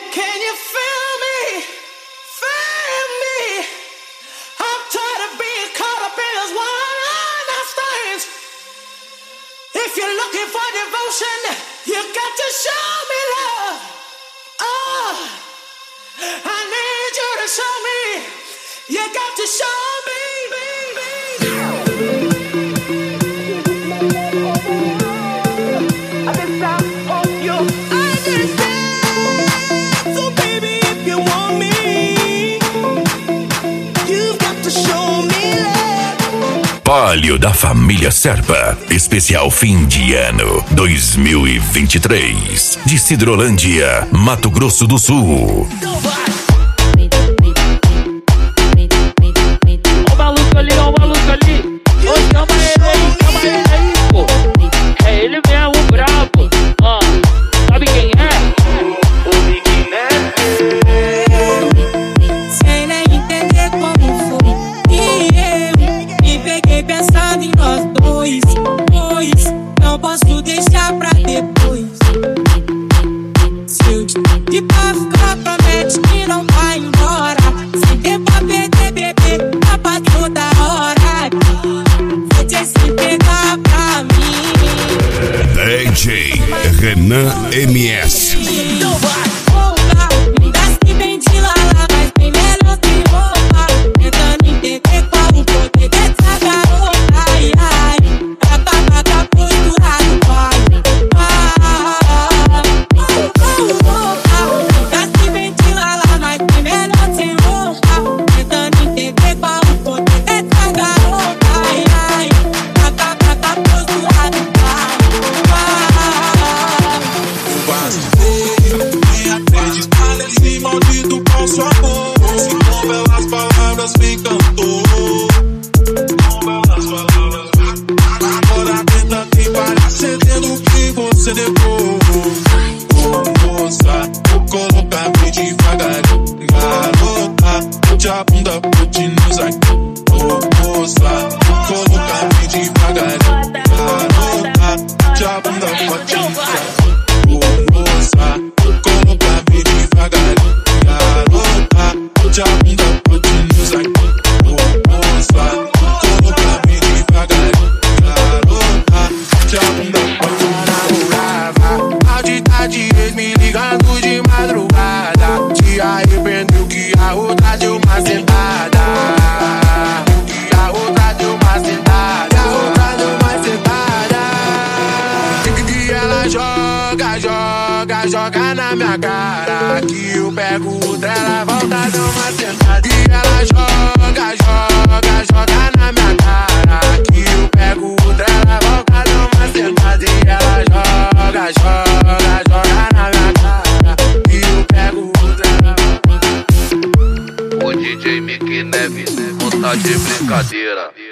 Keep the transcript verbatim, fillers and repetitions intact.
Palio da família Serpa, especial fim de ano dois mil e vinte e três, de Sidrolândia, Mato Grosso do Sul. Ó o maluco ali, ó o maluco ali. Ô, chama ele aí, chama ele aí, pô. É ele mesmo, o brabo. Ó, sabe quem é? O Big Neto. Sem nem entender como foi. E eu me peguei pensando em nós dois. Pois não posso deixar pra depois. Se eu te pedir pra ficar, promete que não vai embora. Sem tempo pra perder, bebê, tá pra toda hora. Vou te se pegar pra mim. D J Renan M S. Então vai. Roupa, me dá se bem de lala, mas bem melhor que roupa. Tentando entender qual o poder dessa garota. Ai, ai, pra acabar com a postura do pai. Roupa, me dá se bem de lala, mas bem melhor sem roupa. Tentando entender qual o poder dessa garota. Ai, ai, pra acabar com a postura do pai. Nem acreditar nesse maldito falso amor. Com belas palavras me encantou. Com belas palavras me encantou. Agora tenta que vai acendendo o que você levou. Oh, moça, vou colocar bem devagarinho. Garota, bote a bunda, bote nos aqui. Oh, moça, vou colocar bem devagarinho. Garota, bote a bunda, bote nos aqui. Moça, coloca bem devagarinho. Garota, bote a bunda, bote nos aqui. Moça, coloca bem devagarinho. Garota, bote a bunda, bote nos aqui. Maldita de ex me ligando de madrugada. Te arrependeu que a outra deu uma sentada. Que a outra deu uma sentada. A outra deu uma sentada. Que ela joga, joga, joga na minha cara. Que eu pego outra, ela volta, dá uma sentada. E ela joga, joga, joga na minha cara. Que eu pego outra, ela volta, dá uma sentada. E ela joga, joga, joga na minha cara. Que eu pego outra, ela volta. O D J Mickey Neves, vontade de brincadeira.